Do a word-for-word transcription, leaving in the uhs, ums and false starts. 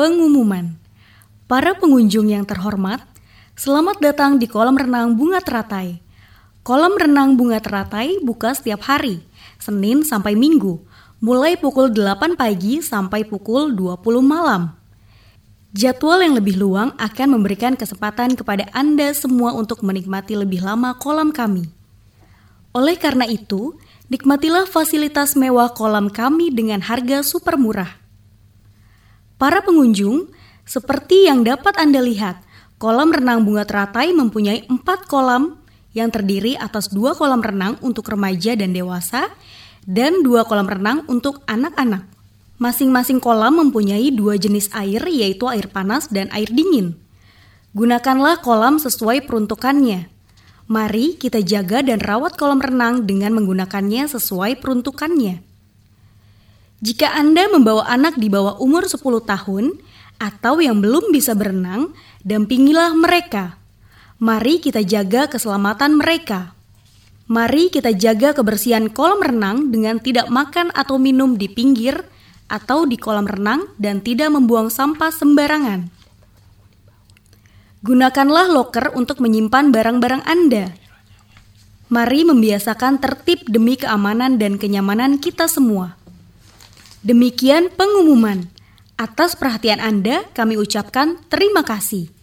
Pengumuman. Para pengunjung yang terhormat, selamat datang di kolam renang Bunga Teratai. Kolam renang Bunga Teratai buka setiap hari, Senin sampai Minggu, mulai pukul delapan pagi sampai pukul dua puluh malam. Jadwal yang lebih luang akan memberikan kesempatan kepada Anda semua untuk menikmati lebih lama kolam kami. Oleh karena itu, nikmatilah fasilitas mewah kolam kami dengan harga super murah. Para pengunjung, seperti yang dapat Anda lihat, kolam renang Bunga Teratai mempunyai empat kolam yang terdiri atas dua kolam renang untuk remaja dan dewasa dan dua kolam renang untuk anak-anak. Masing-masing kolam mempunyai dua jenis air, yaitu air panas dan air dingin. Gunakanlah kolam sesuai peruntukannya. Mari kita jaga dan rawat kolam renang dengan menggunakannya sesuai peruntukannya. Jika Anda membawa anak di bawah umur sepuluh tahun atau yang belum bisa berenang, dampingilah mereka. Mari kita jaga keselamatan mereka. Mari kita jaga kebersihan kolam renang dengan tidak makan atau minum di pinggir atau di kolam renang dan tidak membuang sampah sembarangan. Gunakanlah loker untuk menyimpan barang-barang Anda. Mari membiasakan tertib demi keamanan dan kenyamanan kita semua. Demikian pengumuman. Atas perhatian Anda, kami ucapkan terima kasih.